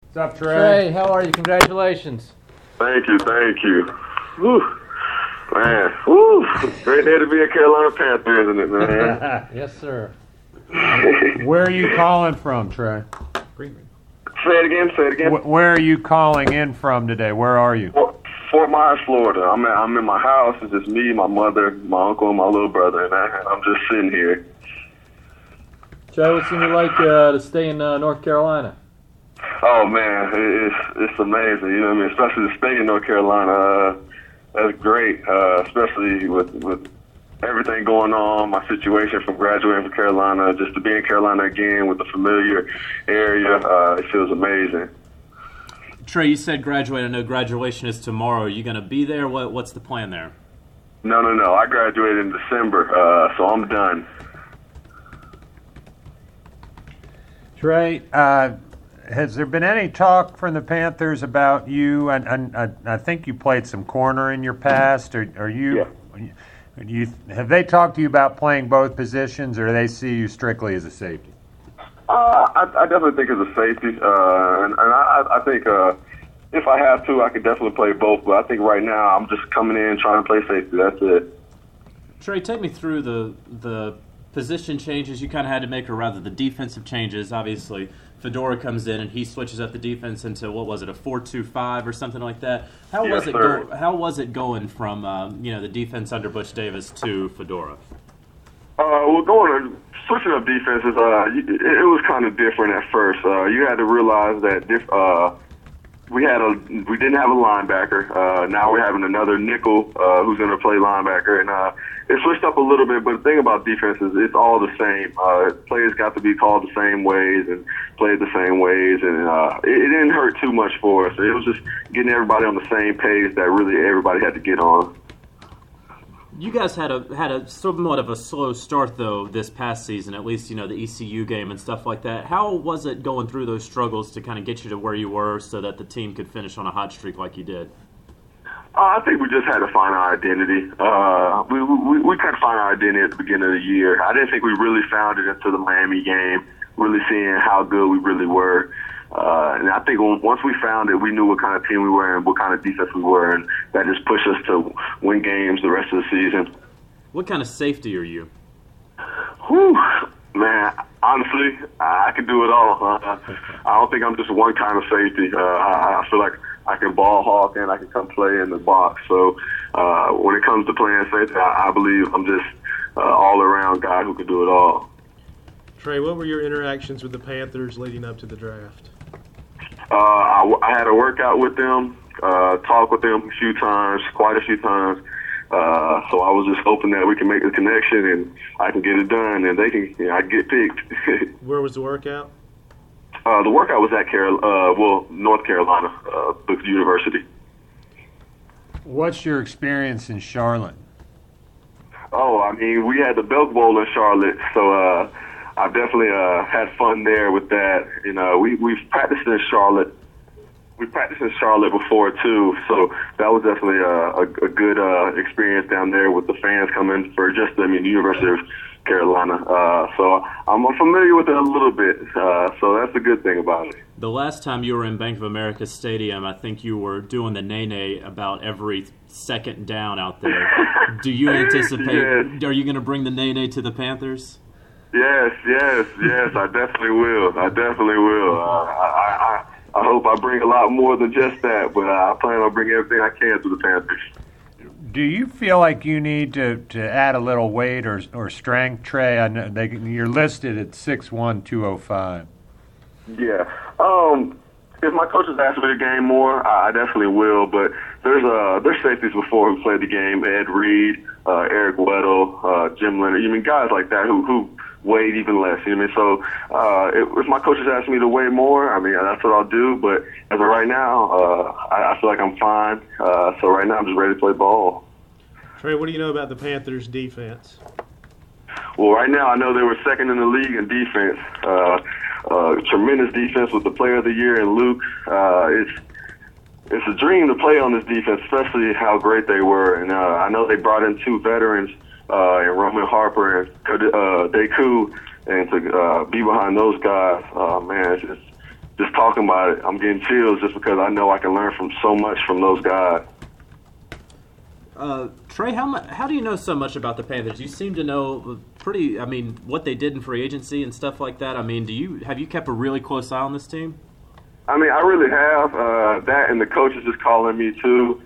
What's up, Trey? Trey, how are you? Congratulations. Thank you. Woo. Man, woo. Great day to be a Carolina Panther, isn't it, man? Yes, sir. Where are you calling from, Trey? Say it again. Where are you calling in from today? Where are you? Fort Myers, Florida. I'm in my house. It's just me, my mother, my uncle, and my little brother, and I'm just sitting here. Trey, what's it like to stay in North Carolina? Oh man, it's amazing. You know what I mean? Especially to stay in North Carolina. That's great. Especially with everything going on, my situation from graduating from Carolina, just to be in Carolina again with the familiar area, it feels amazing. Trey, you said graduate. I know graduation is tomorrow. Are you going to be there? What's the plan there? No. I graduated in December, so I'm done. Trey, has there been any talk from the Panthers about you? And I think you played some corner in your past. Yeah. Have they talked to you about playing both positions, or do they see you strictly as a safety? I definitely think as a safety, and I think if I have to, I could definitely play both. But I think right now I'm just coming in trying to play safety. That's it. Trey, take me through the position changes you kind of had to make, or rather the defensive changes. Obviously, Fedora comes in and he switches up the defense into, what was it, a 4-2-5 or something like that? How was it going from the defense under Butch Davis to Fedora? Switching up defenses, it was kind of different at first. You had to realize that we didn't have a linebacker. Now we're having another nickel who's going to play linebacker, and it switched up a little bit. But the thing about defense is it's all the same. Players got to be called the same ways and played the same ways, and it didn't hurt too much for us. It was just getting everybody on the same page that really everybody had to get on. You guys had a somewhat of a slow start, though, this past season, at least, the ECU game and stuff like that. How was it going through those struggles to kind of get you to where you were so that the team could finish on a hot streak like you did? I think we just had to find our identity. We kind of find our identity at the beginning of the year. I didn't think we really found it until the Miami game, really seeing how good we really were. And I think once we found it, we knew what kind of team we were and what kind of defense we were, and that just pushed us to win games the rest of the season. What kind of safety are you? Whew, man, honestly, I can do it all. I don't think I'm just one kind of safety. I feel like I can ball hawk and I can come play in the box. So when it comes to playing safety, I believe I'm just all-around guy who can do it all. Trey, what were your interactions with the Panthers leading up to the draft? I had a workout with them, talked with them quite a few times. So I was just hoping that we can make the connection and I can get it done and they can, I get picked. Where was the workout? The workout was at North Carolina, Duke University. What's your experience in Charlotte? Oh, I mean, we had the Belk Bowl in Charlotte, so I've definitely had fun there with that. We've practiced in Charlotte. We practiced in Charlotte before too, so that was definitely a good experience down there with the fans coming for University of Carolina. So I'm familiar with it a little bit. So that's a good thing about it. The last time you were in Bank of America Stadium, I think you were doing the nay-nay about every second down out there. Do you anticipate? Yes. Are you going to bring the nay-nay to the Panthers? Yes, I definitely will. I hope I bring a lot more than just that, but I plan on bringing everything I can to the Panthers. Do you feel like you need to add a little weight or strength, Trey? I know you're listed at 6'1", 205. Yeah. If my coaches ask me to game more, I definitely will. But there's safeties before who played the game: Ed Reed, Eric Weddle, Jim Leonard. Guys like that who weighed even less. So if my coaches ask me to weigh more, that's what I'll do. But as of right now, I feel like I'm fine. So right now I'm just ready to play ball. Trey, what do you know about the Panthers' defense? Well, right now I know they were second in the league in defense. Tremendous defense with the Player of the Year and Luke. It's a dream to play on this defense, especially how great they were. And I know they brought in two veterans, and Roman Harper and Deku, and to be behind those guys, man, it's just talking about it, I'm getting chills just because I know I can learn from so much from those guys. Trey, how do you know so much about the Panthers? You seem to know what they did in free agency and stuff like that. I mean, have you kept a really close eye on this team? I mean, I really have. That and the coaches just calling me too.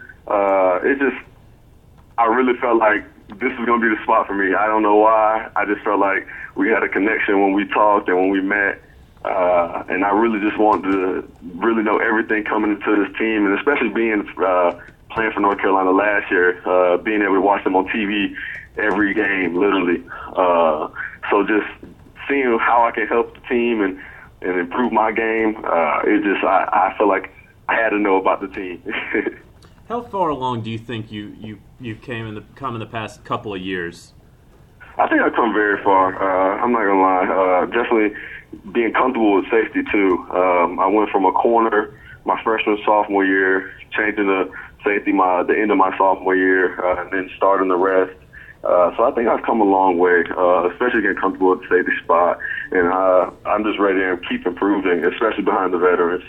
I really felt like this was going to be the spot for me. I don't know why. I just felt like we had a connection when we talked and when we met. And I really just wanted to really know everything coming into this team, and especially being playing for North Carolina last year, being able to watch them on TV every game, literally. So just seeing how I can help the team and improve my game, I feel like I had to know about the team. How far along do you think you come in the past couple of years? I think I've come very far. I'm not gonna lie. Definitely being comfortable with safety too. I went from a corner my freshman sophomore year, changing to safety the end of my sophomore year, and then starting the rest. So I think I've come a long way, especially getting comfortable with the safety spot. And I'm just ready to keep improving, especially behind the veterans.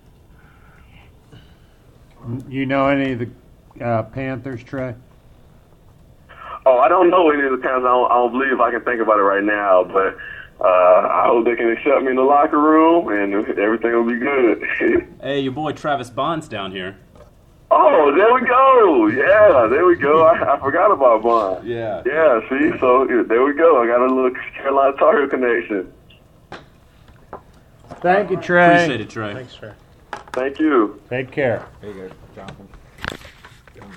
You know any of the Panthers, Trey? Oh, I don't know any of the Panthers. I don't believe I can think about it right now, but I hope they can accept me in the locker room, and everything will be good. Hey, your boy Travis Bond's down here. Oh, there we go. Yeah, there we go. I forgot about Bond. Yeah. Yeah, see? So there we go. I got a little Carolina Tar Heel connection. Thank you, Trey. Appreciate it, Trey. Thanks, Trey. Thank you. Take care. There you go, Jonathan.